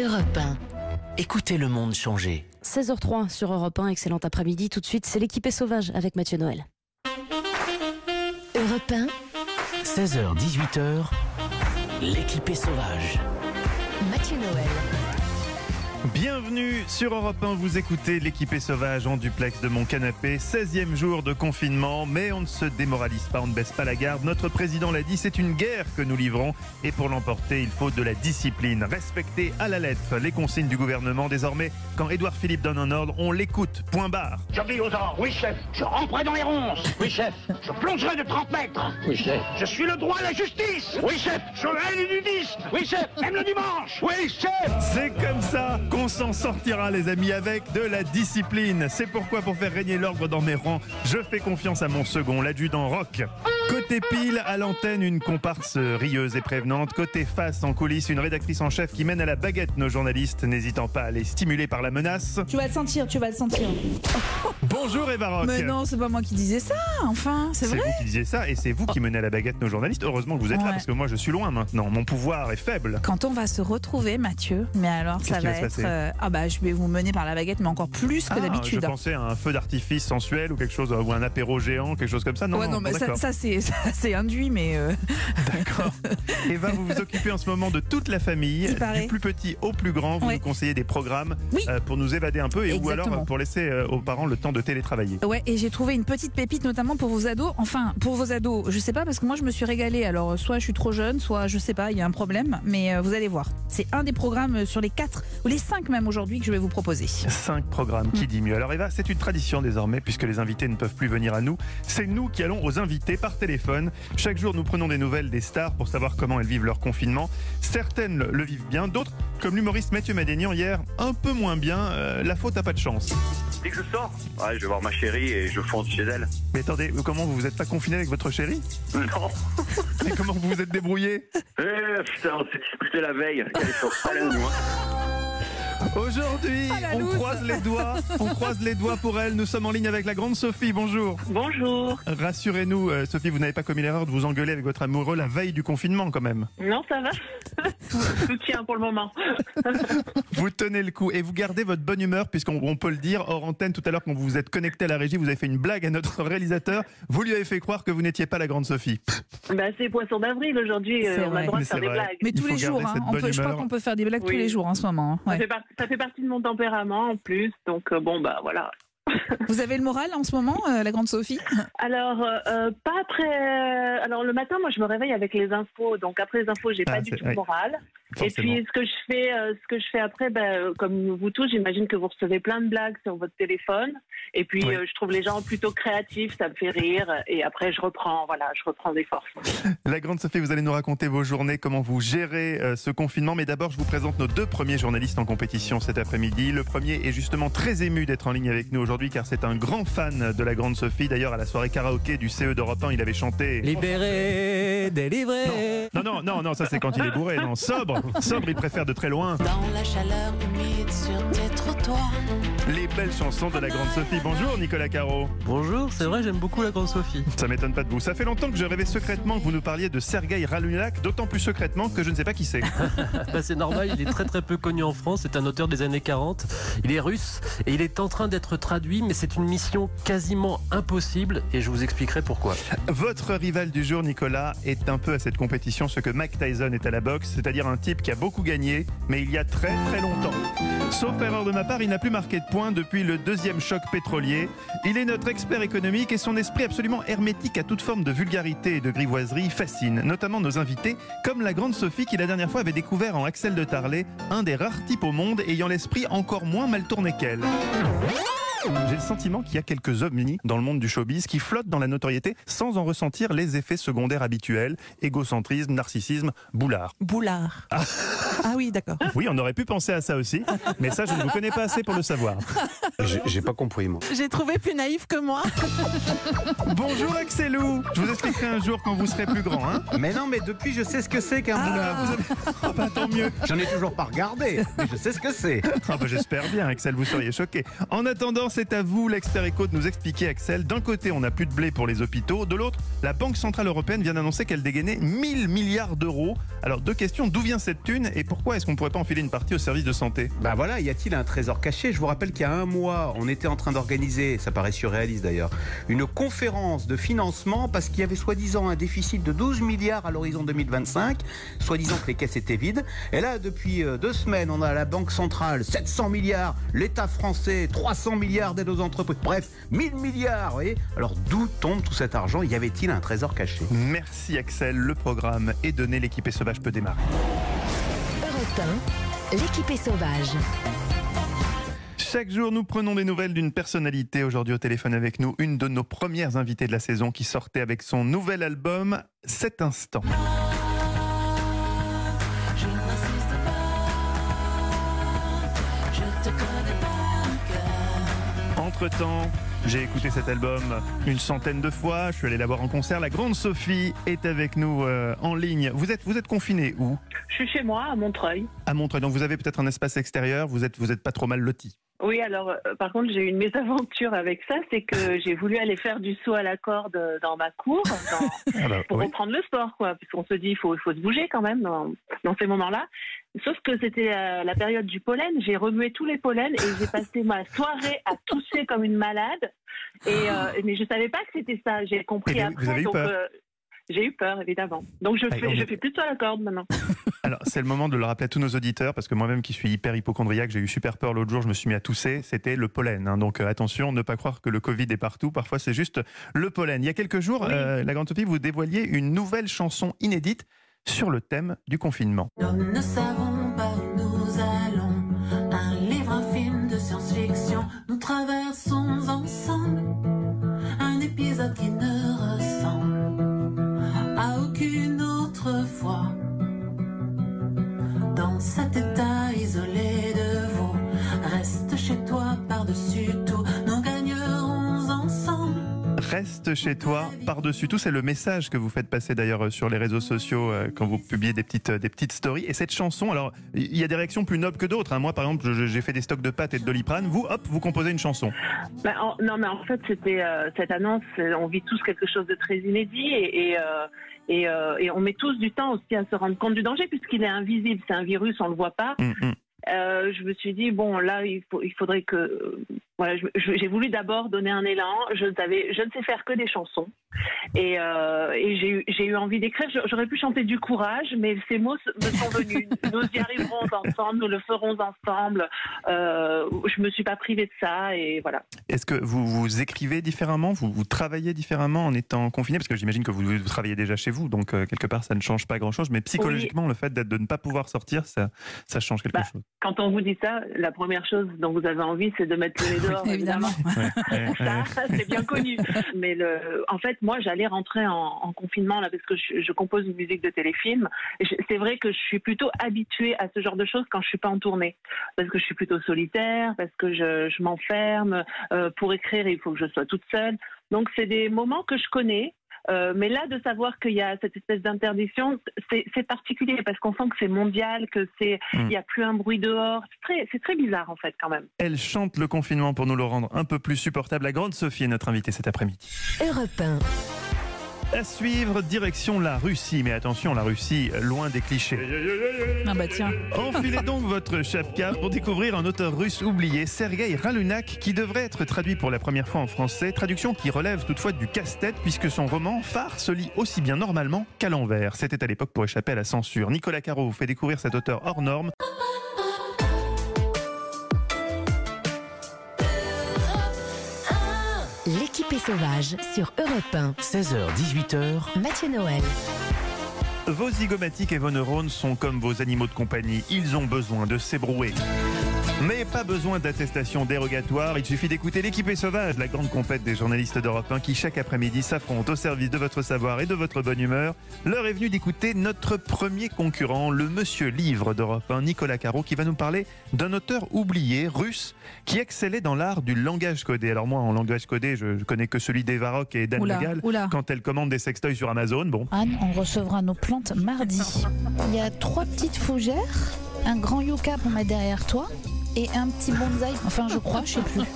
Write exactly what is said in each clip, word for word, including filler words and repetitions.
Europe un. Écoutez le monde changer. seize heures zéro trois sur Europe un, excellent après-midi. Tout de suite, c'est l'équipée sauvage avec Mathieu Noël. Europe un. seize heures dix-huit heures. L'équipée sauvage. Mathieu Noël. Bienvenue sur Europe un, vous écoutez l'équipée sauvage en duplex de mon canapé. seizième jour de confinement, mais on ne se démoralise pas, on ne baisse pas la garde. Notre président l'a dit, c'est une guerre que nous livrons et pour l'emporter, il faut de la discipline. Respecter à la lettre les consignes du gouvernement. Désormais, quand Édouard Philippe donne un ordre, on l'écoute, point barre. J'obéis aux ordres, oui chef. Je ramperai dans les ronces, oui chef. Je plongerai de trente mètres, oui chef. Je suis le droit et la justice, oui chef. Je hais les nudistes, oui chef. Même le dimanche, oui chef. C'est comme ça qu'on s'en sortira les amis, avec de la discipline. C'est pourquoi pour faire régner l'ordre dans mes rangs, je fais confiance à mon second, l'adjudant Rock. Côté pile, à l'antenne, une comparse rieuse et prévenante. Côté face, en coulisses, une rédactrice en chef qui mène à la baguette nos journalistes, n'hésitant pas à les stimuler par la menace. Tu vas le sentir, tu vas le sentir. Bonjour Eva Rock. Mais non, c'est pas moi qui disais ça, enfin, c'est vrai. C'est vous qui disiez ça et c'est vous qui menez à la baguette nos journalistes. Heureusement que vous êtes là Ouais. parce que moi je suis loin maintenant. Mon pouvoir est faible. Quand on va se retrouver, Mathieu, mais alors Qu'est-ce ça qui va va se être... passer euh, ah bah je vais vous mener par la baguette, mais encore plus que Ah, d'habitude. je pensais à un feu d'artifice sensuel ou quelque chose, ou un apéro géant, quelque chose comme ça. Non, ouais, non, non, mais bon, ça, d'accord. ça, c'est, ça, c'est induit, mais... euh, D'accord. Eva, vous vous occupez en ce moment de toute la famille, Il paraît. du plus petit au plus grand. Vous Ouais. nous conseillez des programmes Oui. euh, pour nous évader un peu et ou Exactement. alors pour laisser euh, aux parents le temps de télétravailler. Ouais, et j'ai trouvé une petite pépite, notamment pour vos ados. Enfin, pour vos ados, je sais pas, parce que moi je me suis régalée. Alors, soit je suis trop jeune, soit je sais pas, il y a un problème, mais euh, vous allez voir. C'est un des programmes sur les quatre, ou les cinq même aujourd'hui, que je vais vous proposer. Cinq programmes, qui dit mieux. Alors Eva, c'est une tradition désormais puisque les invités ne peuvent plus venir à nous. C'est nous qui allons aux invités par téléphone. Chaque jour, nous prenons des nouvelles des stars pour savoir comment elles vivent leur confinement. Certaines le vivent bien, d'autres, comme l'humoriste Mathieu Madénian hier, un peu moins bien. Euh, la faute a pas de chance. Dès que je sors, ouais, je vais voir ma chérie et je fonce chez elle. Mais attendez, comment vous vous êtes pas confiné avec votre chérie? Non. Et comment vous vous êtes débrouillé? Eh, putain, on s'est disputé la veille. Elle est sur Salem, moi. Aujourd'hui, Ah, la on loose. croise les doigts, on croise les doigts pour elle. Nous sommes en ligne avec la grande Sophie. Bonjour. Bonjour. Rassurez-nous, euh, Sophie, vous n'avez pas commis l'erreur de vous engueuler avec votre amoureux la veille du confinement, quand même. Non, ça va. tout, tout tient pour le moment. Vous tenez le coup et vous gardez votre bonne humeur, puisqu'on on peut le dire hors antenne tout à l'heure quand vous vous êtes connecté à la régie, vous avez fait une blague à notre réalisateur. Vous lui avez fait croire que vous n'étiez pas la grande Sophie. Bah, c'est poisson d'avril aujourd'hui. euh, C'est on a vrai. le droit Mais de faire c'est des vrai. blagues. Mais Il tous faut les jours, garder hein. cette On bonne peut, je crois humeur. qu'on peut faire des blagues Oui. tous les jours en ce moment. hein. Ça, Ouais. fait par- ça fait partie de mon tempérament en plus. Donc, euh, bon, bah voilà. Vous avez le moral en ce moment, euh, la grande Sophie? Alors, euh, euh, pas après. euh, Alors, le matin, moi, je me réveille avec les infos. Donc, après les infos, j'ai Ah, pas du c'est- tout oui. le moral. Et Forcément. puis, ce que je fais, euh, ce que je fais après, ben, euh, comme vous tous, j'imagine que vous recevez plein de blagues sur votre téléphone. Et puis, Oui. euh, je trouve les gens plutôt créatifs, ça me fait rire. Et après, je reprends, voilà, je reprends des forces. La grande Sophie, vous allez nous raconter vos journées, comment vous gérez euh, ce confinement. Mais d'abord, je vous présente nos deux premiers journalistes en compétition cet après-midi. Le premier est justement très ému d'être en ligne avec nous aujourd'hui car c'est un grand fan de la grande Sophie. D'ailleurs, à la soirée karaoké du C E d'Europe un, il avait chanté... Libéré, délivré. Non, non, non, non, ça c'est quand il est bourré. Non, sobre, sobre, il préfère de très loin. Dans la chaleur humide sur tes trottoirs. Les belles chansons de la grande Sophie. Bonjour Nicolas Caro. Bonjour, c'est vrai, j'aime beaucoup la grande Sophie. Ça m'étonne pas de vous. Ça fait longtemps que je rêvais secrètement que vous nous parliez de Sergueï Ralouniak, d'autant plus secrètement que je ne sais pas qui c'est. Bah, c'est normal, il est très très peu connu en France, c'est un auteur des années quarante, il est russe et il est en train d'être traduit, mais c'est une mission quasiment impossible et je vous expliquerai pourquoi. Votre rival du jour, Nicolas, est un peu à cette compétition ce que Mike Tyson est à la boxe, c'est-à-dire un type qui a beaucoup gagné, mais il y a très très longtemps. Sauf erreur de ma part, il n'a plus marqué de points depuis le deuxième choc pétrolier. Il est notre expert économique et son esprit absolument hermétique à toute forme de vulgarité et de grivoiserie fascine, notamment nos invités, comme la grande Sophie qui la dernière fois avait découvert en Axel de Tarlet un des rares types au monde ayant l'esprit encore moins mal tourné qu'elle. J'ai le sentiment qu'il y a quelques ovnis dans le monde du showbiz qui flottent dans la notoriété sans en ressentir les effets secondaires habituels, égocentrisme, narcissisme, boulard. Boulard. Ah, oui, d'accord. Oui, on aurait pu penser à ça aussi, mais ça je ne vous connais pas assez pour le savoir. J'ai j'ai pas compris, moi. J'ai trouvé plus naïf que moi. Bonjour Axelou, je vous expliquerai un jour quand vous serez plus grand, hein. Mais non, mais depuis, je sais ce que c'est qu'un boulard. Vous avez... Ah bah tant mieux. J'en ai toujours pas regardé, mais je sais ce que c'est. Ah bah j'espère bien Axel, vous seriez choqué. En attendant, c'est à vous, l'expert éco, de nous expliquer, Axel. D'un côté, on n'a plus de blé pour les hôpitaux. De l'autre, la Banque Centrale Européenne vient d'annoncer qu'elle dégainait mille milliards d'euros. Alors, deux questions. D'où vient cette thune et pourquoi est-ce qu'on ne pourrait pas enfiler une partie au service de santé? Bah voilà, y a-t-il un trésor caché? Je vous rappelle qu'il y a un mois, on était en train d'organiser, ça paraît surréaliste d'ailleurs, une conférence de financement parce qu'il y avait soi-disant un déficit de douze milliards à l'horizon deux mille vingt-cinq, soi-disant que les caisses étaient vides. Et là, depuis deux semaines, on a la Banque Centrale, sept cents milliards, l'État français, trois cents milliards d'aide aux entreprises, bref, mille milliards, vous voyez. Alors d'où tombe tout cet argent? Y avait-il un trésor caché? Merci Axel, le programme est donné, l'équipée sauvage peut démarrer. Europe un, l'équipée sauvage. Chaque jour, nous prenons des nouvelles d'une personnalité. Aujourd'hui au téléphone avec nous, une de nos premières invitées de la saison qui sortait avec son nouvel album, Cet instant. Entre-temps, j'ai écouté cet album une centaine de fois. Je suis allé la voir en concert. La grande Sophie est avec nous euh, en ligne. Vous êtes, vous êtes confinée où? Je suis chez moi, à Montreuil. À Montreuil. Donc vous avez peut-être un espace extérieur. Vous êtes, vous êtes pas trop mal loti. Oui, alors, euh, par contre, j'ai eu une mésaventure avec ça. C'est que j'ai voulu aller faire du saut à la corde dans ma cour dans, ah bah, pour oui. reprendre le sport, quoi. Puisqu'on se dit, il faut, il faut se bouger quand même dans, dans ces moments-là. Sauf que c'était euh, la période du pollen. J'ai remué tous les pollens et j'ai passé ma soirée à tousser comme une malade. Et, euh, mais je savais pas que c'était ça. J'ai compris Et après. vous avez eu donc, peur euh, j'ai eu peur, évidemment. Donc je Ah, fais, on je est- fais plutôt à la corde maintenant. Alors, c'est le moment de le rappeler à tous nos auditeurs, parce que moi-même qui suis hyper hypochondriaque, j'ai eu super peur l'autre jour, je me suis mis à tousser, c'était le pollen. hein. Donc euh, attention, ne pas croire que le Covid est partout, parfois c'est juste le pollen. Il y a quelques jours, Oui. euh, la grande Sophie, vous dévoiliez une nouvelle chanson inédite sur le thème du confinement. Nous ne savons pas où nous allons. Un livre, un film de science-fiction. Nous traversons ensemble un épisode qui ne ressemble à aucune autre fois. Dans cet état isolé de vous, reste chez toi par-dessus tout. Nous gagnerons ensemble. Reste chez toi, par-dessus tout, c'est le message que vous faites passer d'ailleurs sur les réseaux sociaux euh, quand vous publiez des petites, des petites stories. Et cette chanson, alors, il y a des réactions plus nobles que d'autres. hein. Moi, par exemple, je- j'ai fait des stocks de pâtes et de Doliprane. Vous, hop, vous composez une chanson. Ben, en- non, mais en fait, c'était euh, cette annonce. euh, On vit tous quelque chose de très inédit et, et, euh, et, euh, et on met tous du temps aussi à se rendre compte du danger puisqu'il est invisible. C'est un virus, on le voit pas. Hum, hum. Euh, je me suis dit bon, là, il, faut, il faudrait que euh, voilà, je- je- j'ai voulu d'abord donner un élan. Je savais, je ne sais faire que des chansons et, euh, et j'ai eu, j'ai eu envie d'écrire. J'aurais pu chanter du courage, mais ces mots me sont venus. Nous y arriverons ensemble, nous le ferons ensemble. Euh, je me suis pas privée de ça et voilà. Est-ce que vous vous écrivez différemment, vous, vous travaillez différemment en étant confiné? Parce que j'imagine que vous, vous travaillez déjà chez vous, donc euh, quelque part ça ne change pas grand-chose. Mais psychologiquement, le fait d'être- de ne pas pouvoir sortir, ça, ça change quelque Bah, chose. Quand on vous dit ça, la première chose dont vous avez envie, c'est de mettre le nez dehors, Évidemment. évidemment. Ouais, ouais, ouais. Ça, c'est bien connu. Mais le, en fait, moi, j'allais rentrer en, en confinement là parce que je, je compose une musique de téléfilm. Et je- C'est vrai que je suis plutôt habituée à ce genre de choses quand je suis pas en tournée, parce que je suis plutôt solitaire, parce que je, je m'enferme. Euh, pour écrire, il faut que je sois toute seule. Donc, c'est des moments que je connais. Euh, mais là, de savoir qu'il y a cette espèce d'interdiction, c'est c'est particulier parce qu'on sent que c'est mondial, que c'est, il Mm. n'y a plus un bruit dehors. C'est très, c'est très bizarre en fait quand même. Elle chante le confinement pour nous le rendre un peu plus supportable. La grande Sophie est notre invitée cet après-midi. Europe un. À suivre, direction la Russie. Mais attention, la Russie, loin des clichés. Ah bah tiens. Enfilez donc votre chapka pour découvrir un auteur russe oublié, Sergueï Ralunak, qui devrait être traduit pour la première fois en français. Traduction qui relève toutefois du casse-tête, puisque son roman phare se lit aussi bien normalement qu'à l'envers. C'était à l'époque pour échapper à la censure. Nicolas Caro vous fait découvrir cet auteur hors norme. L'équipée sauvage sur Europe un. seize heures dix-huit heures. Mathieu Noël. Vos zygomatiques et vos neurones sont comme vos animaux de compagnie. Ils ont besoin de s'ébrouer. Mais pas besoin d'attestation dérogatoire, il suffit d'écouter l'équipée sauvage, la grande compète des journalistes d'Europe un qui chaque après-midi s'affrontent au service de votre savoir et de votre bonne humeur. L'heure est venue d'écouter notre premier concurrent, le monsieur livre d'Europe un, Nicolas Caro, qui va nous parler d'un auteur oublié, russe, qui excellait dans l'art du langage codé. Alors moi, en langage codé, je, je connais que celui d'Eva Rock et d'Anne Oula, Le Gall, oula. quand elle commande des sextoys sur Amazon. Bon, Anne, on recevra nos plantes mardi. Il y a trois petites fougères, un grand yucca pour mettre derrière toi, et un petit bonsaï. Enfin, je crois, je sais plus.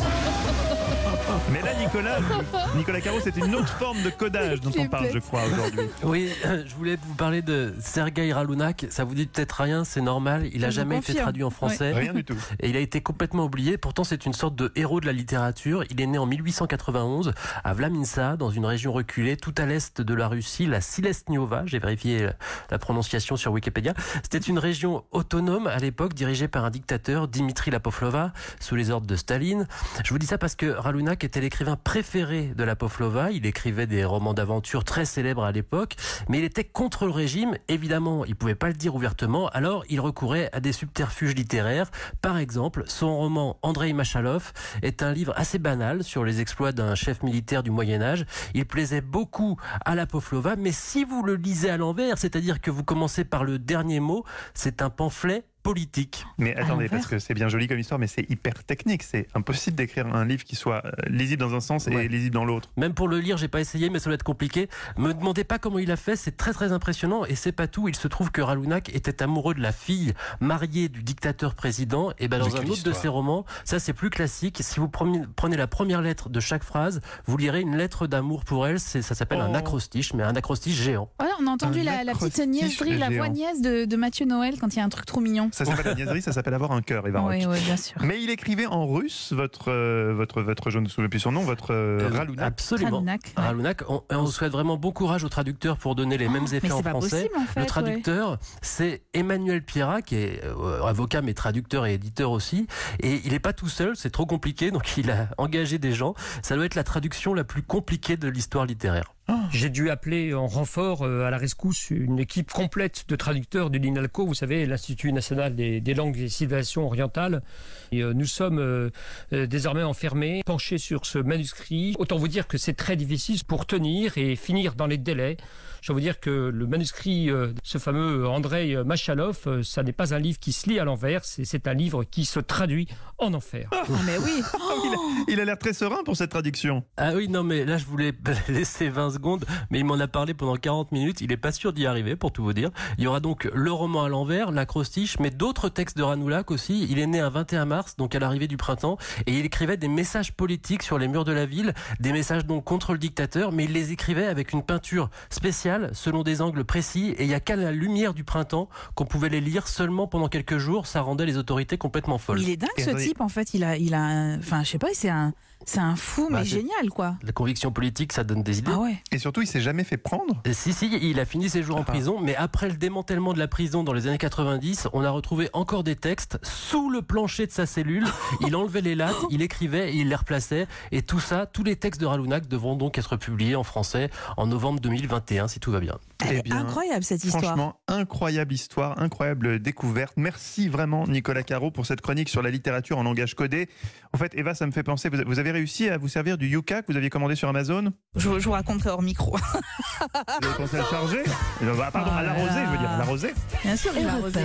Mais là, Nicolas, Nicolas Caro, c'est une autre forme de codage dont on parle, je crois, aujourd'hui. Oui, je voulais vous parler de Sergueï Ralounak. Ça vous dit peut-être rien, c'est normal. Il n'a jamais été traduit en français. Ouais. Rien du tout. Et il a été complètement oublié. Pourtant, c'est une sorte de héros de la littérature. Il est né en mille huit cent quatre-vingt-onze à Vlaminsa, dans une région reculée, tout à l'est de la Russie, la Silesniova. J'ai vérifié la prononciation sur Wikipédia. C'était une région autonome à l'époque, dirigée par un dictateur, Dimitri Lapovlova, sous les ordres de Staline. Je vous dis ça parce que Ralounak était l'écrivain préféré de Lapovlova. Il écrivait des romans d'aventure très célèbres à l'époque, mais il était contre le régime. Évidemment, il pouvait pas le dire ouvertement, alors il recourait à des subterfuges littéraires. Par exemple, son roman Andreï Machalov est un livre assez banal sur les exploits d'un chef militaire du Moyen-Âge. Il plaisait beaucoup à Lapovlova, mais si vous le lisez à l'envers, c'est-à-dire que vous commencez par le dernier mot, c'est un pamphlet politique. Mais attendez, parce que c'est bien joli comme histoire, mais c'est hyper technique. C'est impossible d'écrire un livre qui soit lisible dans un sens et ouais. lisible dans l'autre. Même pour le lire, j'ai pas essayé, mais ça doit être compliqué. Me demandez pas comment il a fait, c'est très très impressionnant. Et c'est pas tout, il se trouve que Ralounak était amoureux de la fille mariée du dictateur président. Et ben dans un autre histoire. de ses romans, ça c'est plus classique. Si vous prenez la première lettre de chaque phrase, vous lirez une lettre d'amour pour elle. C'est, ça s'appelle oh. un acrostiche, mais un acrostiche géant. Ouais, on a entendu la, la petite niaiserie, la voix niaise de, de Mathieu Noël quand il y a un truc trop mignon. Ça s'appelle la niaiserie, ça s'appelle avoir un cœur, Eva Roch. Oui, oui, bien sûr. Mais il écrivait en russe, votre, euh, votre, votre je ne me souviens plus son nom, votre euh, Ralounak. Absolument. Ralounak. Ouais. Ralounak. On, on souhaite vraiment bon courage au traducteur pour donner les oh, mêmes effets en français. Possible, en fait, le traducteur, ouais. c'est Emmanuel Pierrat, qui est euh, avocat, mais traducteur et éditeur aussi. Et il n'est pas tout seul, c'est trop compliqué, donc il a engagé des gens. Ça doit être la traduction la plus compliquée de l'histoire littéraire. J'ai dû appeler en renfort à la rescousse une équipe complète de traducteurs de l'INALCO, vous savez, l'Institut national des, des langues et civilisations orientales. Et nous sommes euh, désormais enfermés, penchés sur ce manuscrit. Autant vous dire que c'est très difficile pour tenir et finir dans les délais. Je veux vous dire que le manuscrit, euh, ce fameux Andreï Machalov, euh, ça n'est pas un livre qui se lit à l'envers, c'est, c'est un livre qui se traduit en enfer. Oh, mais oui. Oh. Il, a, il a l'air très serein pour cette traduction. Ah oui, non mais là je voulais laisser vingt secondes, mais il m'en a parlé pendant quarante minutes, il est pas sûr d'y arriver pour tout vous dire. Il y aura donc le roman à l'envers, l'acrostiche, mais d'autres textes de Ralounak aussi. Il est né un vingt et un mars, donc à l'arrivée du printemps, et il écrivait des messages politiques sur les murs de la ville, des messages donc contre le dictateur, mais il les écrivait avec une peinture spéciale, selon des angles précis, et il n'y a qu'à la lumière du printemps qu'on pouvait les lire seulement pendant quelques jours. Ça rendait les autorités complètement folles. Il est dingue ce type en fait, il a, il a, un... enfin je sais pas, c'est un, c'est un fou bah, mais c'est... génial quoi. La conviction politique, ça donne des idées. Ah ouais. Et surtout, il s'est jamais fait prendre. Et si si, il a fini ses jours ah. en prison, mais après le démantèlement de la prison dans les années quatre-vingt-dix, on a retrouvé encore des textes sous le plancher de sa cellule. Il enlevait les lattes, il écrivait et il les replaçait. Et tout ça, tous les textes de Ralounak devront donc être publiés en français en novembre deux mille vingt et un, si tout va bien. Elle est incroyable cette histoire. Franchement, incroyable histoire, incroyable découverte. Merci vraiment Nicolas Caro pour cette chronique sur la littérature en langage codé. En fait, Eva, ça me fait penser, vous avez réussi à vous servir du Yuka que vous aviez commandé sur Amazon ? Je, je vous raconterai hors micro. Vous avez pensé à le charger ? Pardon, à l'arroser, je veux dire, à l'arroser. Bien sûr, il l'a arrosé.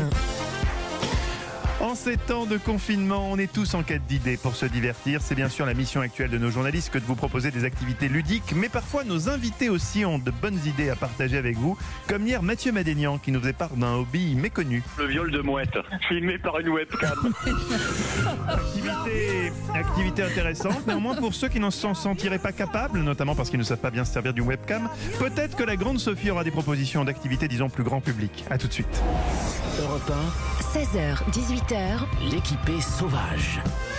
En ces temps de confinement, on est tous en quête d'idées pour se divertir. C'est bien sûr la mission actuelle de nos journalistes que de vous proposer des activités ludiques, mais parfois nos invités aussi ont de bonnes idées à partager avec vous, comme hier Mathieu Madénian qui nous faisait part d'un hobby méconnu. Le viol de mouette, filmé par une webcam. activité, activité intéressante, néanmoins pour ceux qui ne s'en sentiraient pas capables, notamment parce qu'ils ne savent pas bien se servir d'une webcam, peut-être que la grande Sophie aura des propositions d'activités, disons, plus grand public. A tout de suite. Europe un, seize heures, dix-huit heures, l'équipée sauvage.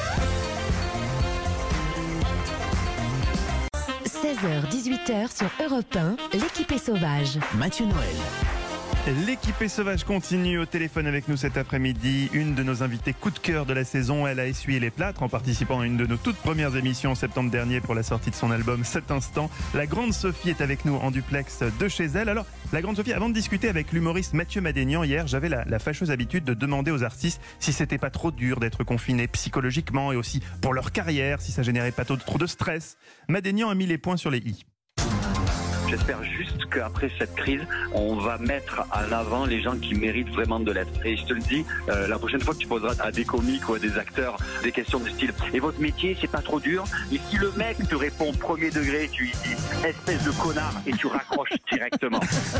seize heures, dix-huit heures sur Europe un, l'équipée sauvage. Mathieu Noël. L'équipée sauvage continue au téléphone avec nous cet après-midi. Une de nos invitées coup de cœur de la saison, elle a essuyé les plâtres en participant à une de nos toutes premières émissions en septembre dernier pour la sortie de son album Cet Instant. La grande Sophie est avec nous en duplex de chez elle. Alors, la grande Sophie, avant de discuter avec l'humoriste Mathieu Madénian hier, j'avais la, la fâcheuse habitude de demander aux artistes si c'était pas trop dur d'être confinés psychologiquement et aussi pour leur carrière, si ça générait pas trop, trop de stress. Madénian a mis les points sur les i. J'espère juste qu'après cette crise, on va mettre à l'avant les gens qui méritent vraiment de l'être. Et je te le dis, euh, la prochaine fois que tu poseras à des comiques ou à des acteurs des questions du style « Et votre métier, c'est pas trop dur ?» Et si le mec te répond premier degré, tu lui dis « Espèce de connard » et tu raccroches directement.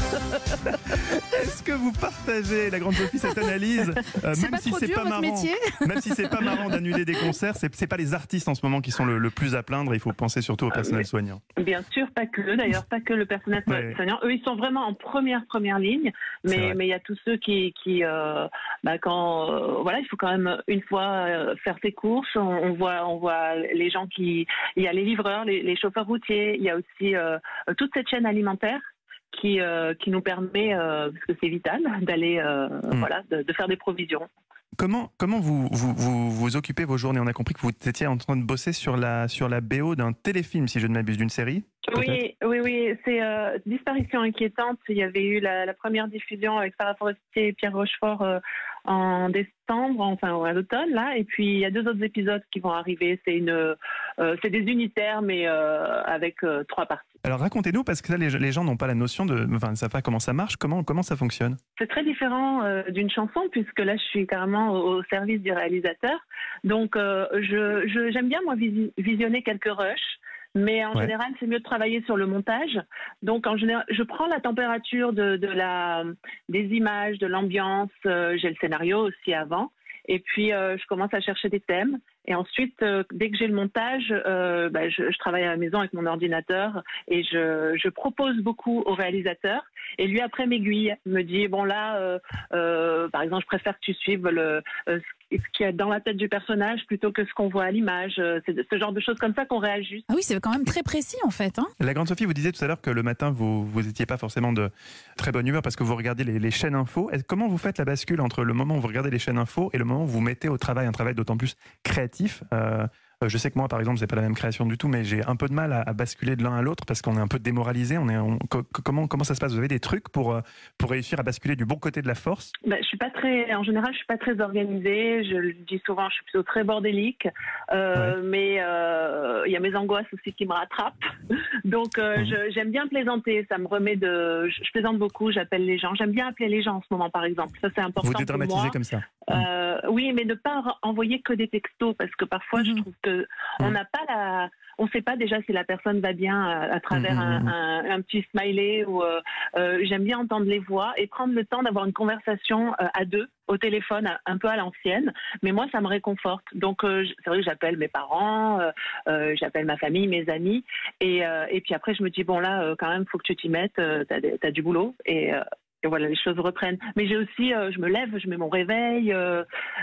Est-ce que vous partagez, la grande Sophie, cette analyse euh, C'est même pas si trop c'est dur, pas votre marrant, métier même si c'est pas marrant d'annuler des concerts, c'est, c'est pas les artistes en ce moment qui sont le, le plus à plaindre. Il faut penser surtout au personnel oui. soignant. Bien sûr, pas que d'ailleurs, pas que le personnel Ouais. soignant. Eux, ils sont vraiment en première première ligne, C'est mais vrai. mais il y a tous ceux qui qui euh, bah, quand euh, voilà, il faut quand même une fois euh, faire ses courses. On, on voit on voit les gens qui, il y a les livreurs, les, les chauffeurs routiers. Il y a aussi euh, toute cette chaîne alimentaire qui euh, qui nous permet, euh, parce que c'est vital, d'aller euh, Mm. voilà, de, de faire des provisions. Comment, comment vous, vous, vous, vous occupez vos journées? On a compris que vous étiez en train de bosser sur la, sur la B O d'un téléfilm, si je ne m'abuse, d'une série. Oui, oui, oui, c'est euh, Disparition inquiétante. Il y avait eu la, la première diffusion avec Sarah Forestier et Pierre Rochefort euh, en décembre, enfin à l'automne là. Et puis il y a deux autres épisodes qui vont arriver. C'est une, euh, c'est des unitaires, mais euh, avec euh, trois parties. Alors racontez-nous, parce que là, les, les gens n'ont pas la notion de, enfin, ne savent pas comment ça marche. Comment, comment ça fonctionne? C'est très différent euh, d'une chanson, puisque là je suis carrément au, au service du réalisateur. Donc euh, je, je, j'aime bien moi visi- visionner quelques rushs. Mais en Ouais. général, c'est mieux de travailler sur le montage. Donc, en général, je prends la température de, de la, des images, de l'ambiance. Euh, j'ai le scénario aussi avant. Et puis, euh, je commence à chercher des thèmes. Et ensuite, euh, dès que j'ai le montage, euh, bah, je, je travaille à la maison avec mon ordinateur et je, je propose beaucoup au réalisateur. Et lui, après, m'aiguille, me dit, bon là, euh, euh, par exemple, je préfère que tu suives le, euh, ce qu'il y a dans la tête du personnage plutôt que ce qu'on voit à l'image. Euh, C'est ce genre de choses comme ça qu'on réajuste. Ah oui, c'est quand même très précis en fait. Hein. La grande Sophie, vous disiez tout à l'heure que le matin, vous vous étiez pas forcément de très bonne humeur parce que vous regardez les, les chaînes info. Est-ce- Comment vous faites la bascule entre le moment où vous regardez les chaînes info et le moment où vous mettez au travail un travail d'autant plus créatif? euh, Euh, Je sais que moi, par exemple, c'est pas la même création du tout, mais j'ai un peu de mal à, à basculer de l'un à l'autre parce qu'on est un peu démoralisé. On est, on- co- comment, comment ça se passe? Vous avez des trucs pour, euh, pour réussir à basculer du bon côté de la force? Ben, je suis pas très, en général, je suis pas très organisée. Je le dis souvent, je suis plutôt très bordélique. Euh, Mais euh, il y a mes angoisses aussi qui me rattrapent. Donc, euh, Mhm. je- j'aime bien plaisanter. Ça me remet de. Je, je plaisante beaucoup. J'appelle les gens. J'aime bien appeler les gens en ce moment, par exemple. Ça, c'est important Vous pour dédramatisez moi. comme ça. Euh, oui, mais ne pas re- envoyer que des textos parce que parfois, je trouve que on n'a pas la. On ne sait pas déjà si la personne va bien à, à travers Mhm, un, mhm. un, un petit smiley ou. Euh, euh, J'aime bien entendre les voix et prendre le temps d'avoir une conversation euh, à deux au téléphone, à- un peu à l'ancienne. Mais moi, ça me réconforte. Donc, euh, j- c'est vrai que j'appelle mes parents, euh, euh, j'appelle ma famille, mes amis, et, euh, et puis après, je me dis bon là, euh, quand même, faut que tu t'y mettes. Euh, t'as, des- t'as du boulot et. Euh, et voilà, les choses reprennent. Mais j'ai aussi, euh, je me lève, je mets mon réveil, euh,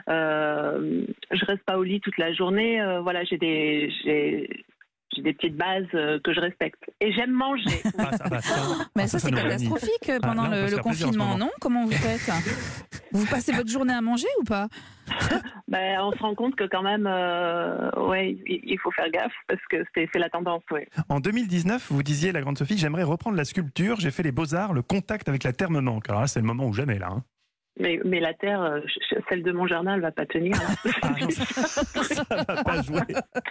euh, je reste pas au lit toute la journée. Euh, voilà, j'ai des, j'ai, j'ai des petites bases euh, que je respecte. Et j'aime manger. Ah, ça, bah, ça, Mais ah, ça, c'est nous réunit. catastrophique Ah, pendant là, on peut le, se le faire plaisir en ce confinement, moment. non? Comment vous faites? Vous passez votre journée à manger ou pas? Ben, on se rend compte que quand même, euh, ouais, il, il faut faire gaffe parce que c'est, c'est la tendance, ouais. En deux mille dix-neuf, vous disiez, la grande Sophie, j'aimerais reprendre la sculpture. J'ai fait les beaux-arts, le contact avec la terre me manque. Alors là, c'est le moment ou jamais, là. hein. Mais, mais la terre, euh, ch- celle de mon jardin, elle va pas tenir. là. Ah non, ça, ça va pas jouer.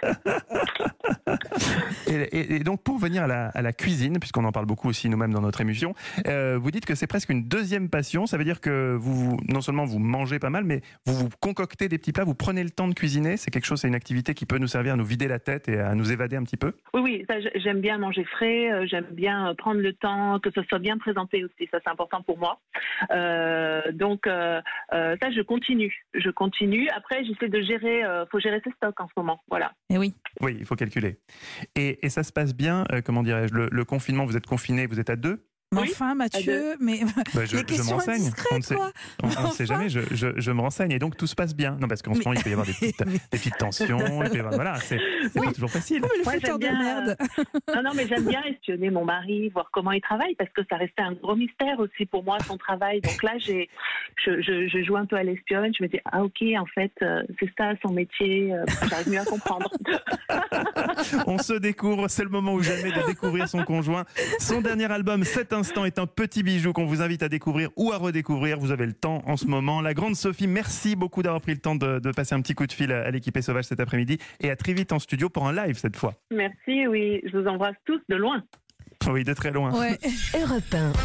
Et, et- et donc, pour venir à la, à la cuisine, puisqu'on en parle beaucoup aussi nous-mêmes dans notre émission, euh, vous dites que c'est presque une deuxième passion. Ça veut dire que vous, vous- non seulement vous mangez pas mal, mais vous vous concoctez des petits plats, vous prenez le temps de cuisiner. C'est quelque chose, c'est une activité qui peut nous servir à nous vider la tête et à nous évader un petit peu. Oui, oui, ça, j'ai- j'aime bien manger frais, euh, j'aime bien euh, prendre le temps, que ce soit bien présenté aussi, ça c'est important pour moi. Euh, donc euh, euh, ça, je continue, je continue. Après, j'essaie de gérer, euh, faut gérer ses stocks en ce moment, voilà. Et oui. Oui, il faut calculer. Et, et ça se passe bien, euh, comment dirais-je, le, le confinement, vous êtes confiné, vous êtes à deux? Mais Oui, enfin, Mathieu, mais Bah, je, les je questions m'enseigne. indiscrètes, On ne sait, quoi. on, on ne sait jamais, je, je, je me renseigne. Et donc tout se passe bien. Non, parce qu'en ce Mais- moment, il peut y avoir des petites, des petites tensions. Il peut y avoir- voilà, c'est c'est Oui. pas toujours facile. Oh, mais le Moi, fouteur de j'aime bien, merde. Non, non, mais j'aime bien espionner mon mari, voir comment il travaille, parce que ça restait un gros mystère aussi pour moi, son travail. Donc là, j'ai, je, je, je joue un peu à l'espionne. Je me dis, ah ok, en fait, euh, c'est ça son métier. Euh, j'arrive mieux à comprendre. On se découvre, c'est le moment ou jamais de découvrir son conjoint. Son dernier album, Cet instant, est un petit bijou qu'on vous invite à découvrir ou à redécouvrir. Vous avez le temps en ce moment. La grande Sophie, merci beaucoup d'avoir pris le temps de, de passer un petit coup de fil à, à l'équipe Sauvage cet après-midi et à très vite en studio pour un live cette fois. Merci, oui, je vous embrasse tous de loin. Oui, de très loin. Ouais. Europe un.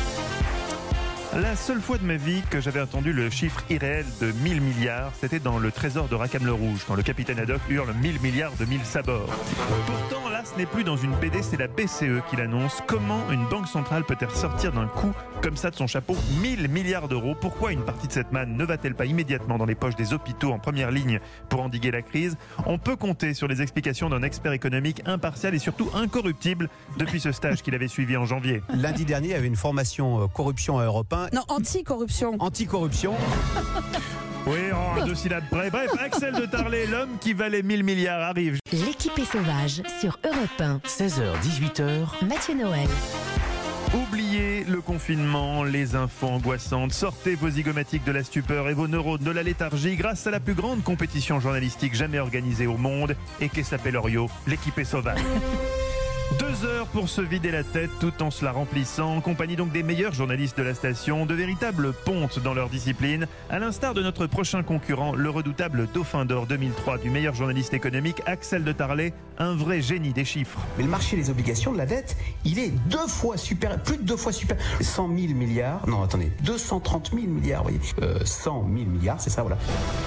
La seule fois de ma vie que j'avais entendu le chiffre irréel de mille milliards, c'était dans le trésor de Rackham le Rouge, quand le capitaine Haddock hurle mille milliards de mille sabords. Pourtant, là, ce n'est plus dans une B D, c'est la B C E qui l'annonce. Comment une banque centrale peut-elle sortir d'un coup comme ça de son chapeau mille milliards d'euros? Pourquoi une partie de cette manne ne va-t-elle pas immédiatement dans les poches des hôpitaux en première ligne pour endiguer la crise? On peut compter sur les explications d'un expert économique impartial et surtout incorruptible depuis ce stage qu'il avait suivi en janvier. Lundi dernier, il y avait une formation euh, corruption à Europe un. Non, anti-corruption. Anti-corruption. Oui, en deux syllabes près. Bref, Axel de Tarlet, l'homme qui valait mille milliards, arrive. L'équipe est sauvage sur Europe un. seize heures dix-huit heures. Mathieu Noël. Oubliez le confinement, les infos angoissantes, sortez vos zygomatiques de la stupeur et vos neurones de la léthargie grâce à la plus grande compétition journalistique jamais organisée au monde et qui s'appelle Orio, l'équipe est sauvage. Deux heures pour se vider la tête tout en se la remplissant, en compagnie donc des meilleurs journalistes de la station, de véritables pontes dans leur discipline, à l'instar de notre prochain concurrent, le redoutable Dauphin d'Or deux mille trois du meilleur journaliste économique, Axel de Tarlet, un vrai génie des chiffres. Mais le marché des obligations de la dette, il est deux fois supérieur, plus de deux fois supérieur. cent mille milliards, non attendez, deux cent trente mille milliards, vous voyez. Euh, cent mille milliards, c'est ça, voilà.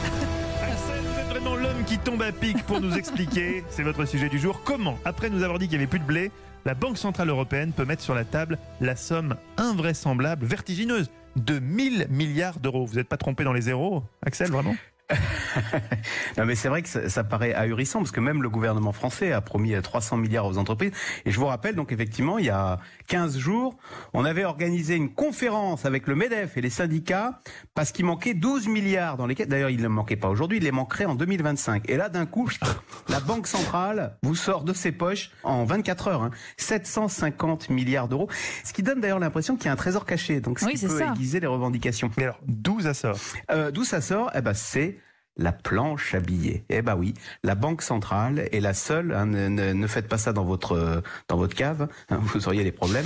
Vraiment l'homme qui tombe à pic pour nous expliquer, c'est votre sujet du jour, comment, après nous avoir dit qu'il n'y avait plus de blé, la Banque Centrale Européenne peut mettre sur la table la somme invraisemblable, vertigineuse, de mille milliards d'euros. Vous n'êtes pas trompé dans les zéros, Axel, vraiment ? Non mais c'est vrai que ça, ça paraît ahurissant parce que même le gouvernement français a promis trois cents milliards aux entreprises et je vous rappelle donc effectivement il y a quinze jours on avait organisé une conférence avec le MEDEF et les syndicats parce qu'il manquait douze milliards dans les caisses. D'ailleurs il ne manquait pas aujourd'hui, il les manquerait en deux mille vingt-cinq et là d'un coup la Banque Centrale vous sort de ses poches en vingt-quatre heures hein, sept cent cinquante milliards d'euros, ce qui donne d'ailleurs l'impression qu'il y a un trésor caché, donc ce oui, qui peut ça. aiguiser les revendications. Mais alors d'où ça sort euh, D'où ça sort Eh ben c'est la planche à billets. Eh ben oui, la Banque Centrale est la seule. Hein, ne, ne, ne faites pas ça dans votre dans votre cave, hein, vous auriez des problèmes.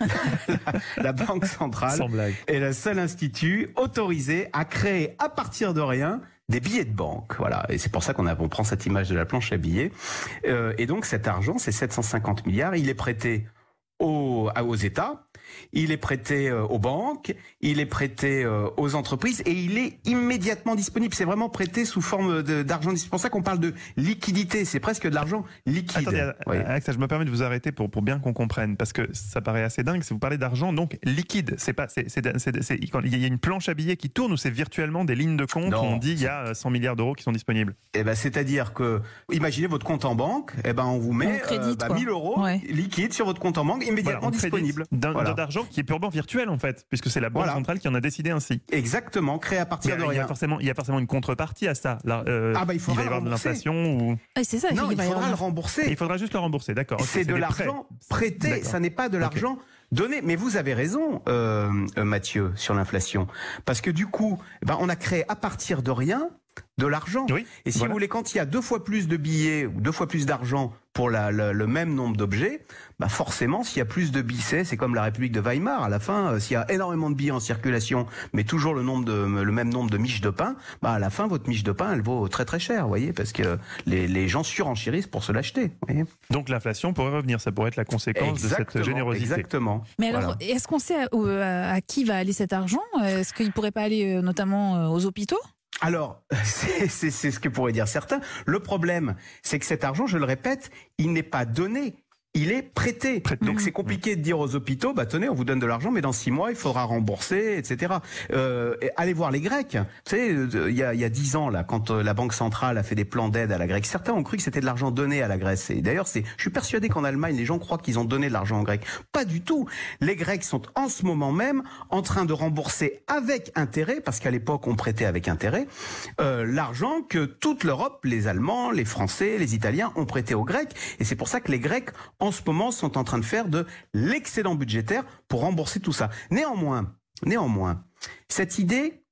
la, la Banque Centrale est le seul institut autorisé à créer à partir de rien des billets de banque, voilà. Et c'est pour ça qu'on a, on prend cette image de la planche à billets. Euh, et donc cet argent, c'est sept cent cinquante milliards. Il est prêté aux, aux États. Il est prêté euh, aux banques, il est prêté euh, aux entreprises et il est immédiatement disponible. C'est vraiment prêté sous forme de, d'argent. C'est pour ça qu'on parle de liquidité. C'est presque de l'argent liquide. Attendez, oui. Axel, je me permets de vous arrêter pour, pour bien qu'on comprenne, parce que ça paraît assez dingue. Si vous parlez d'argent donc liquide, c'est pas, c'est, c'est, c'est, c'est, quand il y a une planche à billets qui tourne ou c'est virtuellement des lignes de compte Non, où on dit il y a cent milliards d'euros qui sont disponibles. Eh ben, c'est-à-dire que, imaginez votre compte en banque, eh ben, on vous met on crédite, euh, bah, mille euros ouais. liquide sur votre compte en banque, immédiatement voilà, disponible. D'un, voilà. d'argent qui est purement virtuel en fait, puisque c'est la Banque voilà. centrale qui en a décidé ainsi. Exactement, créé à partir Mais, de il rien. y a forcément, il y a forcément une contrepartie à ça. Là, euh, ah bah, il, il va y avoir de l'inflation ou. Ah, c'est ça. Non, il, il faudra le rembourser. Et il faudra juste le rembourser, d'accord. C'est, okay, de l'argent prêté, d'accord. Ça n'est pas de l'argent. Okay. Donné, mais vous avez raison, euh, euh, Mathieu, sur l'inflation, parce que du coup, ben, on a créé à partir de rien de l'argent. Oui, et si voilà. vous voulez, quand il y a deux fois plus de billets ou deux fois plus d'argent pour la, la, le même nombre d'objets, bah forcément, s'il y a plus de billets, c'est comme la République de Weimar. À la fin, euh, s'il y a énormément de billets en circulation, mais toujours le nombre de le même nombre de miches de pain, bah à la fin, votre miche de pain, elle vaut très très cher, vous voyez, parce que les, les gens surenchérissent pour se l'acheter. Vous voyez. Donc l'inflation pourrait revenir, ça pourrait être la conséquence exactement, de cette générosité. Exactement. Mais alors, voilà. Est-ce qu'on sait à, à qui va aller cet argent? Est-ce qu'il pourrait pas aller notamment aux hôpitaux? Alors, c'est, c'est, c'est ce que pourraient dire certains. Le problème, c'est que cet argent, je le répète, il n'est pas donné. Il est prêté. prêté. Donc c'est compliqué de dire aux hôpitaux, bah tenez, on vous donne de l'argent, mais dans six mois, il faudra rembourser, et cetera. Euh, et allez voir les Grecs. Vous savez, il y a, il y a dix ans, là, quand la Banque centrale a fait des plans d'aide à la Grèce, certains ont cru que c'était de l'argent donné à la Grèce. Et d'ailleurs, c'est, je suis persuadé qu'en Allemagne, les gens croient qu'ils ont donné de l'argent aux Grecs. Pas du tout. Les Grecs sont en ce moment même en train de rembourser avec intérêt, parce qu'à l'époque, on prêtait avec intérêt, euh, l'argent que toute l'Europe, les Allemands, les Français, les Italiens ont prêté aux Grecs. Et c'est pour ça que les Grecs, en ce moment, sont en train de faire de l'excédent budgétaire pour rembourser tout ça. Néanmoins, néanmoins, cette idée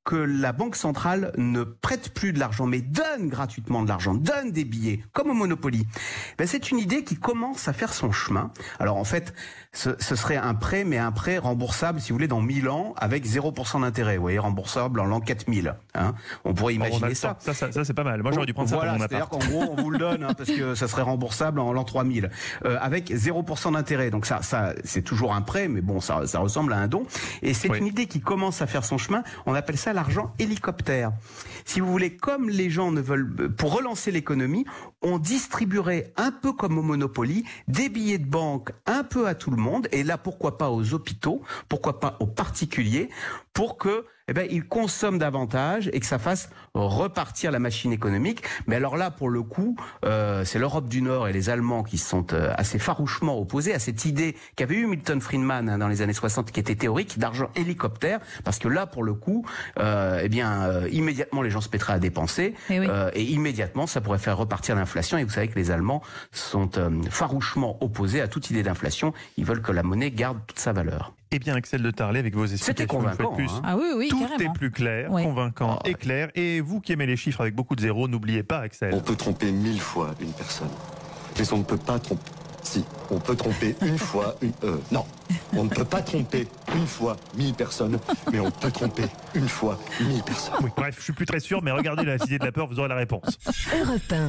que la Banque centrale ne prête plus de l'argent, mais donne gratuitement de l'argent, donne des billets, comme au Monopoly. Ben, c'est une idée qui commence à faire son chemin. Alors en fait, ce, ce serait un prêt, mais un prêt remboursable, si vous voulez, dans mille ans, avec zéro pour cent d'intérêt. Vous voyez, remboursable en l'an quatre mille. Hein. On pourrait imaginer bon, on ça. Ça, ça, ça c'est pas mal. Moi, j'aurais dû prendre voilà, ça pour mon c'est-à-dire appart. qu'en gros, on vous le donne, hein, parce que ça serait remboursable en l'an trois mille, euh, avec zéro pour cent d'intérêt. Donc ça, ça c'est toujours un prêt, mais bon, ça, ça ressemble à un don. Et c'est oui. une idée qui commence à faire son chemin. On appelle ça l'argent hélicoptère. Si vous voulez, comme les gens ne veulent, pour relancer l'économie, on distribuerait un peu comme au Monopoly des billets de banque un peu à tout le monde. Et là, pourquoi pas aux hôpitaux, pourquoi pas aux particuliers, pour que eh ben, ils consomment davantage et que ça fasse repartir la machine économique. Mais alors là, pour le coup, euh, c'est l'Europe du Nord et les Allemands qui sont euh, assez farouchement opposés à cette idée qu'avait eu Milton Friedman hein, dans les années soixante, qui était théorique, d'argent hélicoptère, parce que là, pour le coup, euh, eh bien, euh, immédiatement, les gens se mettraient à dépenser, et, oui. euh, et immédiatement, ça pourrait faire repartir l'inflation. Et vous savez que les Allemands sont euh, farouchement opposés à toute idée d'inflation. Ils veulent que la monnaie garde toute sa valeur. Eh bien, Axel de Tarlet, avec vos explications, c'était convaincant. Plus, hein. Ah oui, oui, tout carrément. est plus clair, oui. convaincant oh, et clair. Et vous qui aimez les chiffres avec beaucoup de zéros, n'oubliez pas, Axel. On peut tromper mille fois une personne, mais on ne peut pas tromper. Si, on peut tromper une fois une. Euh, non, on ne peut pas tromper une fois mille personnes, mais on peut tromper une fois mille personnes. Oui, bref, je suis plus très sûr, mais regardez la Cité de la peur, vous aurez la réponse. Europe un.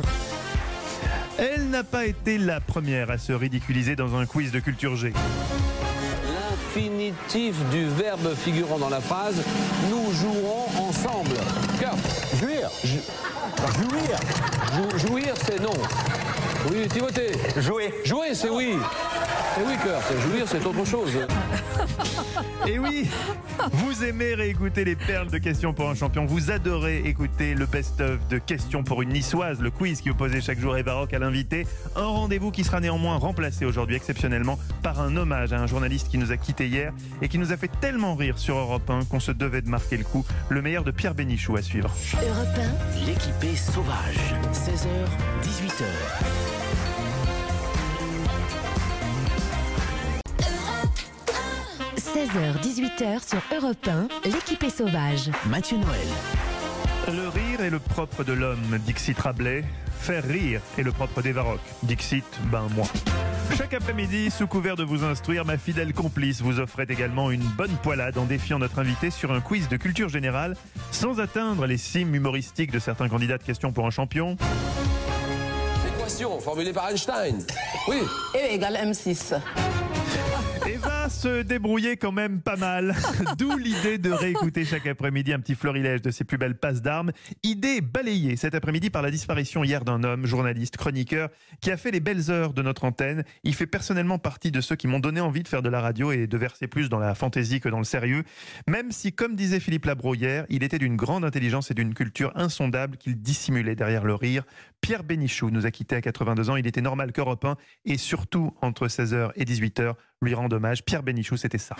Elle n'a pas été la première à se ridiculiser dans un quiz de culture G. L'infinitif du verbe figurant dans la phrase, nous jouerons ensemble. Car, jouir, ju- jouir, jou- jouir c'est non. Oui, Timothée. Jouer. Jouer c'est oui. Et oui, cœur, c'est jouir c'est autre chose. Et oui, vous aimez réécouter les perles de questions pour un champion. Vous adorez écouter le best-of de questions pour une niçoise, le quiz qui opposait chaque jour Eva Rock à l'invité. Un rendez-vous qui sera néanmoins remplacé aujourd'hui exceptionnellement par un hommage à un journaliste qui nous a quittés hier et qui nous a fait tellement rire sur Europe un qu'on se devait de marquer le coup. Le meilleur de Pierre Bénichou à suivre. Europe un, l'équipée sauvage. seize heures, dix-huit heures. seize heures, dix-huit heures sur Europe un, l'équipée sauvage. Mathieu Noël. Le rire est le propre de l'homme, Dixit Rabelais. Faire rire est le propre d'Eva Rock, Dixit, ben moi. Chaque après-midi, sous couvert de vous instruire, ma fidèle complice vous offrait également une bonne poilade en défiant notre invité sur un quiz de culture générale, sans atteindre les cimes humoristiques de certains candidats de questions pour un champion. Équation formulée par Einstein. Oui. E égale M six. Eva se débrouillait quand même pas mal. D'où l'idée de réécouter chaque après-midi un petit florilège de ses plus belles passes d'armes. Idée balayée cet après-midi par la disparition hier d'un homme, journaliste, chroniqueur, qui a fait les belles heures de notre antenne. Il fait personnellement partie de ceux qui m'ont donné envie de faire de la radio et de verser plus dans la fantaisie que dans le sérieux. Même si, comme disait Philippe Labro hier, il était d'une grande intelligence et d'une culture insondable qu'il dissimulait derrière le rire. Pierre Bénichou nous a quittés à quatre-vingt-deux ans. Il était normal qu'Europe un, et surtout entre seize heures et dix-huit heures, lui rende hommage. Pierre Bénichou, c'était ça.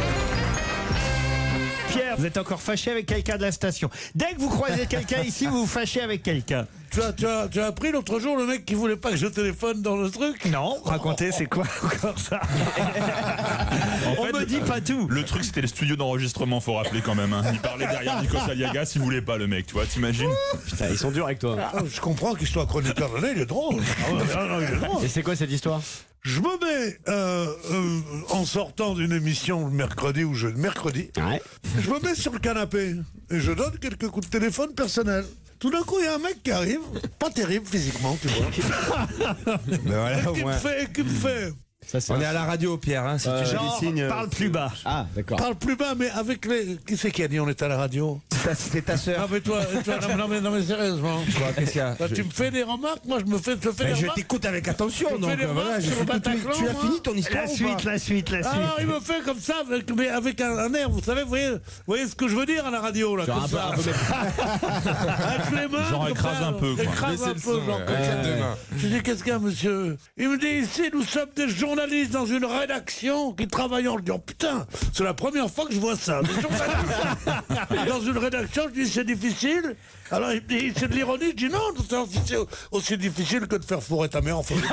Pierre, vous êtes encore fâché avec quelqu'un de la station. Dès que vous croisez quelqu'un ici, vous vous fâchez avec quelqu'un. Tu as, tu, as, tu as appris l'autre jour le mec qui voulait pas que je téléphone dans le truc? Non, racontez, c'est quoi encore ça? On fait, me dit pas tout. Le truc, c'était le studio d'enregistrement, faut rappeler quand même. Hein. Il parlait derrière Nikos Aliagas, il voulait pas le mec, tu vois, t'imagines? Putain, ils sont durs avec toi. Ah, je comprends qu'il soit chroniqueur de l'année, il est drôle. Ah ouais, non, non, il est drôle. Et c'est quoi cette histoire? Je me mets euh, euh, en sortant d'une émission le mercredi ou jeudi, mercredi, ouais. Je me mets sur le canapé et je donne quelques coups de téléphone personnels. Tout d'un coup, il y a un mec qui arrive, pas terrible physiquement, tu vois. Mais voilà, et qui me fait, qui me fait. Ça, on est à la radio, Pierre. Hein, si euh, tu genre, des signes, parle plus bas. Ah, d'accord. Parle plus bas, mais avec les. Qui c'est qui a dit on est à la radio? C'est ta sœur. Ah, mais toi, toi non, non, mais, non, mais sérieusement. Quoi, qu'est-ce qu'il y a? Bah, je... Tu me fais des remarques, moi je me fais, te fais mais des je remarques. Je t'écoute avec attention, tu donc euh, voilà. Je tout, tu as fini ton histoire. La suite, la suite, la suite. Alors, il me fait comme ça, avec, mais avec un, un air, vous savez, vous voyez, vous voyez ce que je veux dire à la radio, là, comme ça. Avec les mains. Genre écrase un peu, quoi. Écrase un peu, genre comme ça. Je dis, qu'est-ce qu'il y a, monsieur? Il me dit, ici, nous sommes des journalistes. journalistes dans une rédaction qui travaillent en... Je dis, oh putain, c'est la première fois que je vois ça. Des journalistes dans une rédaction, je dis, c'est difficile. Alors, il dit, c'est de l'ironie. Je dis, non, c'est aussi, aussi difficile que de faire fourrer ta mère en fait.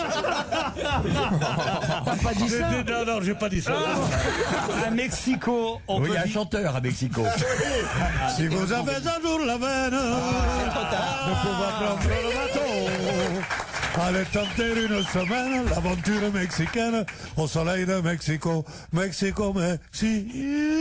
T'as pas dit ça? Non, non, j'ai pas dit ça. À Mexico, on Oui, peut il y a un dire- chanteur à Mexico. Si vous avez un jour la veine de pouvoir prendre le bateau, allez tenter une semaine l'aventure mexicaine au soleil de Mexico. Mexico, Mexico.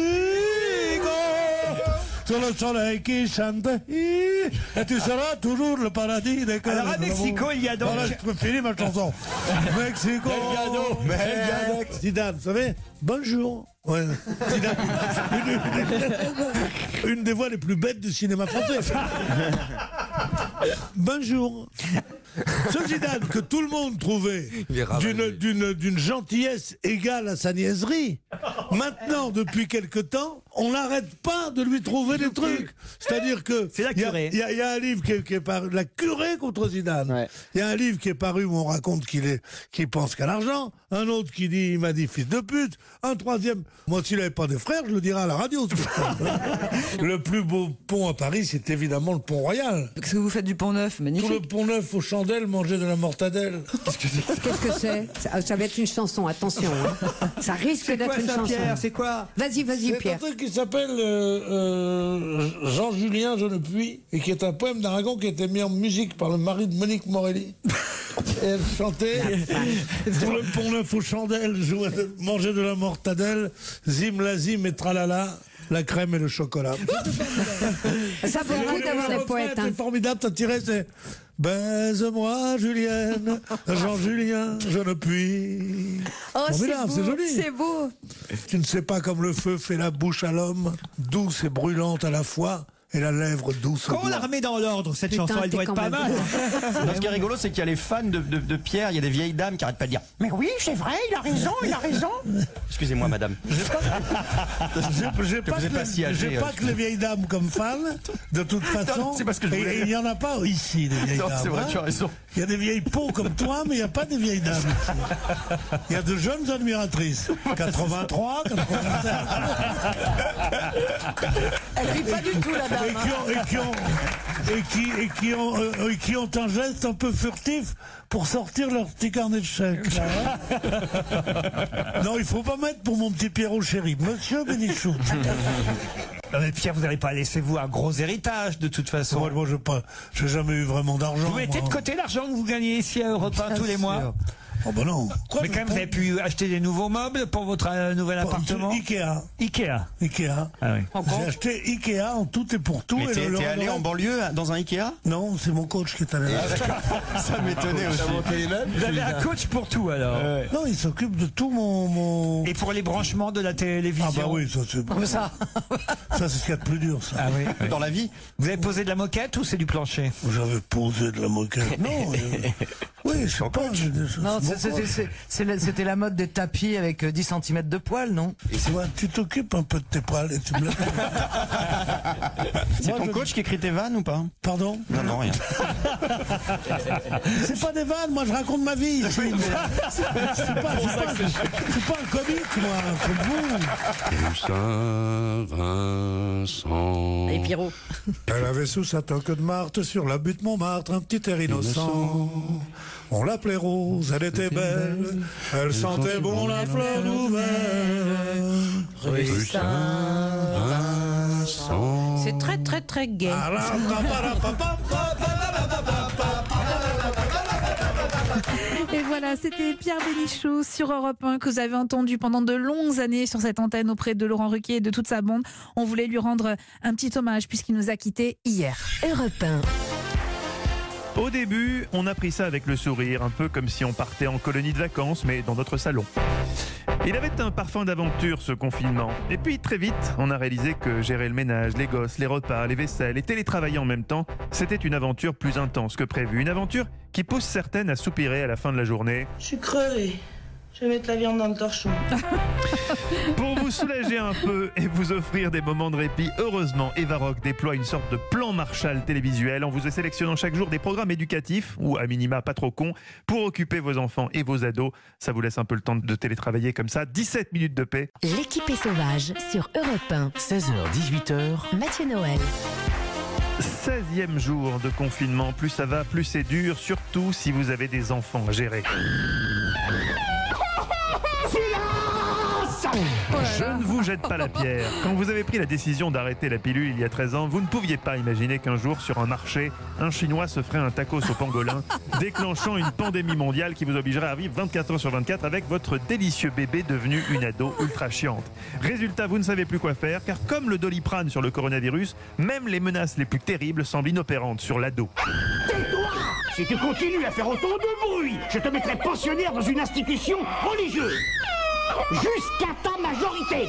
Sur le soleil qui chante, et tu seras toujours le paradis des cœurs. Alors à de l'amour. Mexico, il y a donc- Voilà, je peux finir ma chanson. Mexico. Belgado, Belgado. Zidane, vous savez, bonjour. Ouais. Zidane, une, une des voix les plus bêtes du cinéma français. Bonjour. Ce Zidane que tout le monde trouvait d'une, d'une, d'une gentillesse égale à sa niaiserie, maintenant, depuis quelque temps, on n'arrête pas de lui trouver des trucs. C'est-à-dire que C'est la il y a- curée. il y, a- il y a un livre qui est, qui est paru, la curée contre Zidane. Il y a un livre qui est paru où on raconte qu'il est, qu'il pense qu'à l'argent. Un autre qui dit, il m'a dit fils de pute. Un troisième, moi s'il n'avait pas de frères, je le dirais à la radio. Le plus beau pont à Paris, c'est évidemment le pont Royal. Qu'est-ce que vous faites du Pont Neuf? Magnifique. Tout le pont Neuf aux chandelles, manger de la mortadelle. Qu'est-ce que c'est? ça, ça va être une chanson, attention. hein. Ça risque C'est d'être quoi une ça, chanson. Pierre? C'est quoi? Vas-y, vas-y, C'est un Pierre. truc qui s'appelle euh, euh, Jean-Julien Je ne puis, et qui est un poème d'Aragon qui a été mis en musique par le mari de Monique Morelli. Et elle chantait tout le pont Neuf aux chandelles, jouait de- mangeait de la mortadelle, zim la zim et tralala, la crème et le chocolat. Ça vaut le coup d'avoir des poètes. hein. C'est formidable, ça tirait, c'est baise-moi, Julienne, Jean-Julien, je ne puis. Oh, c'est Formidable, beau, c'est joli. c'est beau. Tu ne sais pas comme le feu fait la bouche à l'homme, douce et brûlante à la fois, et la lèvre douce au Quand on doigt. la remet dans l'ordre, cette Putain, chanson, elle t'es doit être quand pas même mal. Non, ce qui est rigolo, c'est qu'il y a les fans de, de- de Pierre, il y a des vieilles dames qui arrêtent pas de dire « Mais oui, c'est vrai, il a raison, il a raison !» Excusez-moi, madame. J'ai j'ai Que pas, vous êtes que pas les- si âgé, j'ai euh, pas que les vieilles dames comme fans, de toute façon. c'est parce que je Et- voulais- et il n'y en a pas ici, des vieilles Non, dames. c'est vrai, hein. tu as raison. Il y a des vieilles peaux comme toi, mais il n'y a pas des vieilles dames ici. Il y a de jeunes admiratrices. quatre-vingt-trois, quatre-vingt-sept. Elle rit pas du tout, la dame. Et qui ont, et qui ont, et qui, et qui ont, euh, et qui ont un geste un peu furtif pour sortir leur petit carnet de chèques. là, hein. Non, il faut pas mettre pour mon petit Pierrot chéri. Monsieur Bénichou. Non, mais Pierre, vous n'allez pas laisser vous un gros héritage de toute façon. Moi, moi je pas, j'ai jamais eu vraiment d'argent. Vous mettez de moi. côté l'argent que vous gagnez ici à Europe un tous les mois. Oh bah non. Quoi, Mais quand même, vous avez pu acheter des nouveaux meubles pour votre euh, nouvel appartement. Ikea. Ikea. Ikea. Ah oui. J'ai acheté Ikea en tout et pour tout. Mais et t'es le- t'es le- allé le- en banlieue, dans un Ikea? Non, c'est mon coach qui est allé là. Ça m'étonnait aussi. Vous avez un coach pour tout alors. Non, il s'occupe de tout mon, mon... Et pour les branchements de la télévision. Ah bah oui, ça c'est Comme ça. ça c'est ce qu'il y a de plus dur, ça. Ah oui. oui. Dans la vie? Vous avez posé de la moquette ou c'est du plancher? J'avais posé de la moquette. Non. euh, Oui, je sais pas. j'ai des- Non, c'est c'est- mon c'est- coach. c'est- c'est la- c'était la mode des tapis avec euh, dix centimètres de poils, non? Tu vois, tu t'occupes un peu de tes poils et tu me laisses. C'est Moi, ton je- coach qui écrit tes vannes ou pas? Pardon? Non, non, rien. C'est pas des vannes, moi je raconte ma vie ici. mais C'est pas, c'est pas, c'est pas un comique, moi, comme vous. Saint-Vincent. Et Pierrot. Elle avait sous sa toque de Marthe sur la butte Montmartre un petit air innocent. On l'appelait Rose, elle était belle, elle sentait bon la fleur nouvelle. Rue Saint-Vincent. C'est très très très gai. Ah là, pa, pa, la, pa, pa, pa, pa, la, la, pa, pa, pa, pa, Et voilà, c'était Pierre Bénichou sur Europe un que vous avez entendu pendant de longues années sur cette antenne auprès de Laurent Ruquier et de toute sa bande. On voulait lui rendre un petit hommage puisqu'il nous a quittés hier. Europe un. Au début, on a pris ça avec le sourire, un peu comme si on partait en colonie de vacances, mais dans notre salon. Il avait un parfum d'aventure, ce confinement. Et puis, très vite, on a réalisé que gérer le ménage, les gosses, les repas, les vaisselles et télétravailler en même temps, c'était une aventure plus intense que prévu. Une aventure qui pousse certaines à soupirer à la fin de la journée. Je suis crevée. Je vais mettre la viande dans le torchon. Pour vous soulager un peu et vous offrir des moments de répit, heureusement, Eva Rock déploie une sorte de plan Marshall télévisuel en vous sélectionnant chaque jour des programmes éducatifs, ou à minima pas trop cons, pour occuper vos enfants et vos ados. Ça vous laisse un peu le temps de télétravailler comme ça. dix-sept minutes de paix. L'équipe est sauvage sur Europe un. seize heures dix-huit heures. Mathieu Noël. seizième jour de confinement. Plus ça va, plus c'est dur, surtout si vous avez des enfants à gérer. Je ne vous jette pas la pierre. Quand vous avez pris la décision d'arrêter la pilule il y a treize ans, vous ne pouviez pas imaginer qu'un jour, sur un marché, un Chinois se ferait un tacos au pangolin, déclenchant une pandémie mondiale qui vous obligerait à vivre vingt-quatre heures sur vingt-quatre avec votre délicieux bébé devenu une ado ultra chiante. Résultat, vous ne savez plus quoi faire, car comme le Doliprane sur le coronavirus, même les menaces les plus terribles semblent inopérantes sur l'ado. Tais-toi! Si tu continues à faire autant de bruit, je te mettrai pensionnaire dans une institution religieuse. Jusqu'à ta majorité.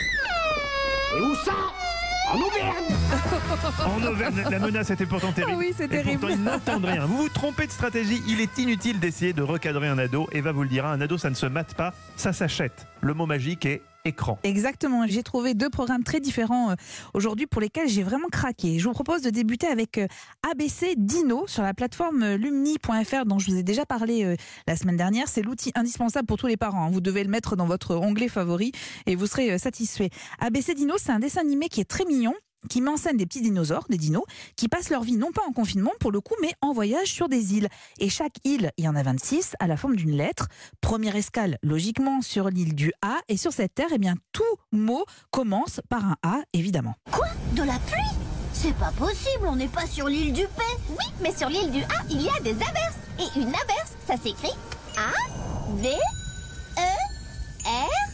Et où ça? En Auvergne. En Auvergne, la menace était pourtant terrible. Ah oui, c'est et terrible. pourtant, ils n'entendent rien. Vous vous trompez de stratégie. Il est inutile d'essayer de recadrer un ado. Eva vous le dira, un ado, ça ne se mate pas, ça s'achète. Le mot magique est écran. Exactement, j'ai trouvé deux programmes très différents euh, aujourd'hui pour lesquels j'ai vraiment craqué. Je vous propose de débuter avec euh, A B C Dino sur la plateforme euh, lumni point f r dont je vous ai déjà parlé euh, la semaine dernière. C'est l'outil indispensable pour tous les parents, hein. Vous devez le mettre dans votre onglet favori et vous serez euh, satisfait. A B C Dino, c'est un dessin animé qui est très mignon, qui met en scène des petits dinosaures, des dinos, qui passent leur vie non pas en confinement pour le coup, mais en voyage sur des îles. Et chaque île, il y en a vingt-six, à la forme d'une lettre. Première escale, logiquement, sur l'île du A. Et sur cette terre, eh bien, tout mot commence par un A, évidemment. Quoi? De la pluie? C'est pas possible, on n'est pas sur l'île du P. Oui, mais sur l'île du A, il y a des averses. Et une averse, ça s'écrit A, V, E, R,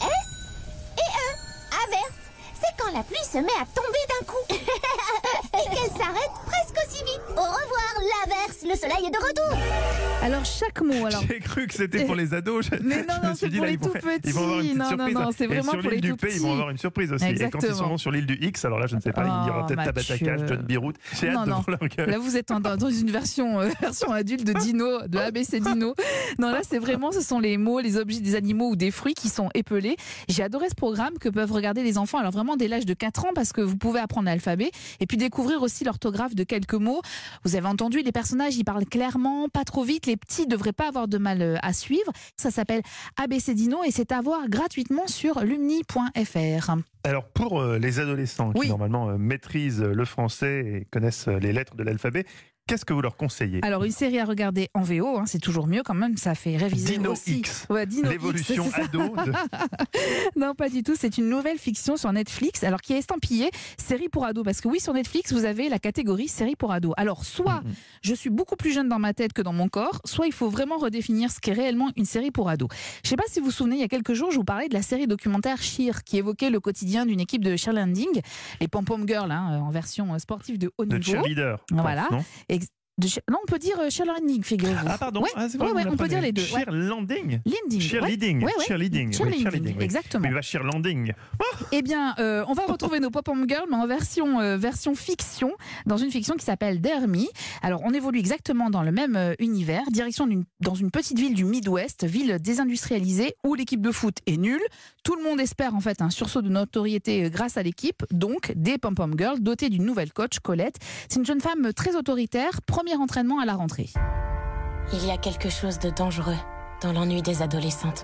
S et E. Averse. C'est quand la pluie se met à tomber d'un coup et qu'elle s'arrête presque aussi vite. Au revoir, l'averse, le soleil est de retour. Alors chaque mot, alors. J'ai cru que c'était pour les ados. Je, Mais non, je non, me suis c'est dit, pour là, les ils vont tout faire- ils vont avoir une petits. petite Non, non, surprise. non, c'est Et vraiment sur pour l'île les du tout P, ils vont avoir une surprise aussi. Et quand ils Exactement. seront sur l'île du X, alors là, je ne sais pas, il y aura Oh, peut-être Tabata Mathieu. Cash, John Birout. J'ai Non, hâte de non. voir leur gueule. Là, vous êtes en- dans une version, euh, version adulte de Dino, de A B C Dino. Non, là, c'est vraiment, ce sont les mots, les objets des animaux ou des fruits qui sont épelés. J'ai adoré ce programme que peuvent regarder les enfants, alors vraiment dès l'âge de quatre ans, parce que vous pouvez apprendre l'alphabet et puis découvrir aussi l'orthographe de quelques mots. Vous avez entendu, les personnages, ils parlent clairement, pas trop vite. Les petits ne devraient pas avoir de mal euh, à suivre. Ça s'appelle A B C Dino et c'est à voir gratuitement sur lumni point f r. Alors pour euh, les adolescents qui normalement euh, maîtrisent le français et connaissent euh, les lettres de l'alphabet, qu'est-ce que vous leur conseillez? Alors, une série à regarder en V O, hein, c'est toujours mieux quand même, ça fait réviser Dino aussi. X, Ouais, Dino l'évolution X, c'est ça. ado de- Non, pas du tout, c'est une nouvelle fiction sur Netflix, alors qui est estampillée série pour ados, parce que oui, sur Netflix, vous avez la catégorie série pour ados. Alors, soit je suis beaucoup plus jeune dans ma tête que dans mon corps, soit il faut vraiment redéfinir ce qu'est réellement une série pour ados. Je ne sais pas si vous vous souvenez, il y a quelques jours, je vous parlais de la série documentaire Cheer, qui évoquait le quotidien d'une équipe de cheerleading, les pom-pom girls, hein, en version sportive de haut de niveau. cheerleader. je pense, Voilà. non Ex- de che- non, on peut dire euh, cheerleading, figurez-vous. Ah pardon, Ouais, ah, c'est ouais, vrai, ouais, vous on peut dire les deux. ouais. Cheerleading. Leading, Cheerleading. ouais. Ouais, ouais. Cheerleading. oui, Cheerleading, cheerleading, oui. exactement. Mais va cheerleading. Eh bien, euh, on va retrouver nos pop-up girls, mais en version, euh, version fiction, dans une fiction qui s'appelle Dare Me. Alors, on évolue exactement dans le même euh, univers, direction d'une, dans une petite ville du Midwest, ville désindustrialisée, où l'équipe de foot est nulle. Tout le monde espère en fait un sursaut de notoriété euh, grâce à l'équipe, donc des pom-pom girls dotées d'une nouvelle coach, Colette. C'est une jeune femme très autoritaire, premier entraînement à la rentrée. Il y a quelque chose de dangereux dans l'ennui des adolescentes.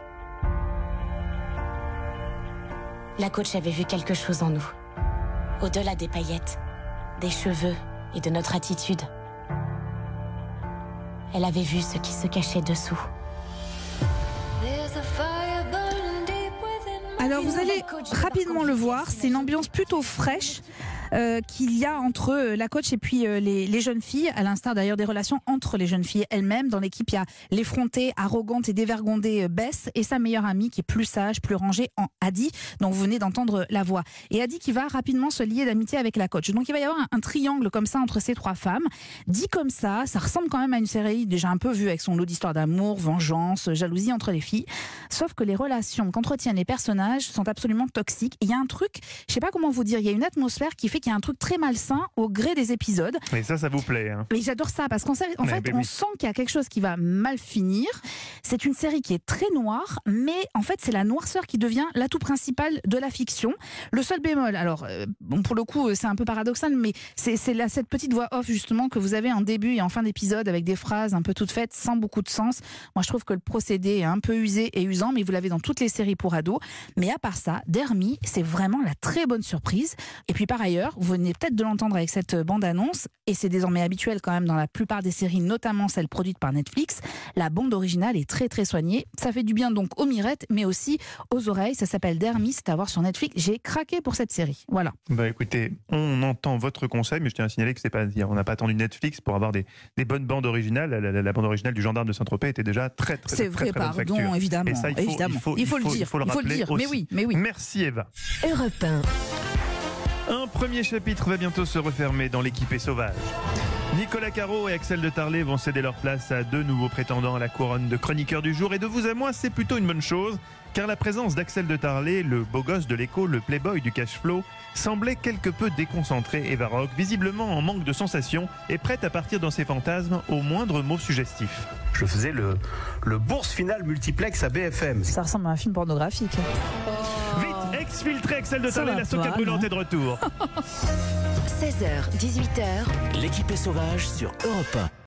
La coach avait vu quelque chose en nous. Au-delà des paillettes, des cheveux et de notre attitude. Elle avait vu ce qui se cachait dessous. Alors vous allez rapidement le voir, c'est une ambiance plutôt fraîche euh, qu'il y a entre euh, la coach et puis euh, les, les jeunes filles, à l'instar d'ailleurs des relations entre les jeunes filles elles-mêmes. Dans l'équipe, il y a l'effrontée, arrogante et dévergondée euh, Bess et sa meilleure amie qui est plus sage, plus rangée en Adi, dont vous venez d'entendre la voix. Et Adi qui va rapidement se lier d'amitié avec la coach. Donc il va y avoir un, un triangle comme ça entre ces trois femmes. Dit comme ça, ça ressemble quand même à une série déjà un peu vue avec son lot d'histoires d'amour, vengeance, jalousie entre les filles. Sauf que les relations qu'entretiennent les personnages sont absolument toxiques. Il y a un truc, je sais pas comment vous dire, il y a une atmosphère qui fait fait qu'il y a un truc très malsain au gré des épisodes. Mais ça, ça vous plaît. Hein. Mais j'adore ça parce qu'en fait, en Ouais, fait ben on oui. sent qu'il y a quelque chose qui va mal finir. C'est une série qui est très noire, mais en fait, c'est la noirceur qui devient l'atout principal de la fiction. Le seul bémol, alors, euh, bon, pour le coup, c'est un peu paradoxal, mais c'est, c'est là, cette petite voix off, justement, que vous avez en début et en fin d'épisode avec des phrases un peu toutes faites, sans beaucoup de sens. Moi, je trouve que le procédé est un peu usé et usant, mais vous l'avez dans toutes les séries pour ados. Mais à part ça, Dermy, c'est vraiment la très bonne surprise. Et puis, par ailleurs, vous venez peut-être de l'entendre avec cette bande-annonce, et c'est désormais habituel quand même dans la plupart des séries, notamment celles produites par Netflix. La bande originale est très, très soignée. Ça fait du bien donc aux mirettes, mais aussi aux oreilles. Ça s'appelle Dermy, c'est à voir sur Netflix. J'ai craqué pour cette série. Voilà. Bah écoutez, on entend votre conseil, mais je tiens à signaler que c'est pas, on n'a pas attendu Netflix pour avoir des, des bonnes bandes originales. La, la- la bande originale du Gendarme de Saint-Tropez était déjà très très C'est très, vrai, très bonne pardon, facture. évidemment, Et ça, il faut, évidemment. il faut, Il faut le dire, il faut le il faut le rappeler dire, mais aussi. oui, mais oui. Merci Eva. Europe un. Un premier chapitre va bientôt se refermer dans l'équipée sauvage. Nicolas Caro et Axel de Tarlé vont céder leur place à deux nouveaux prétendants à la couronne de chroniqueur du jour. Et de vous à moi, c'est plutôt une bonne chose, car la présence d'Axel de Tarlé, le beau gosse de l'écho, le playboy du cash flow, semblait quelque peu déconcentré et baroque, visiblement en manque de sensations et prête à partir dans ses fantasmes au moindre mot suggestif. Je faisais le, le bourse finale multiplex à B F M. Ça ressemble à un film pornographique. Vite, exfiltré Axel de Ça Tarlé, va la pas, soucoupe brûlante non. est de retour. seize heures, dix-huit heures. L'équipée sauvage sur Europe un.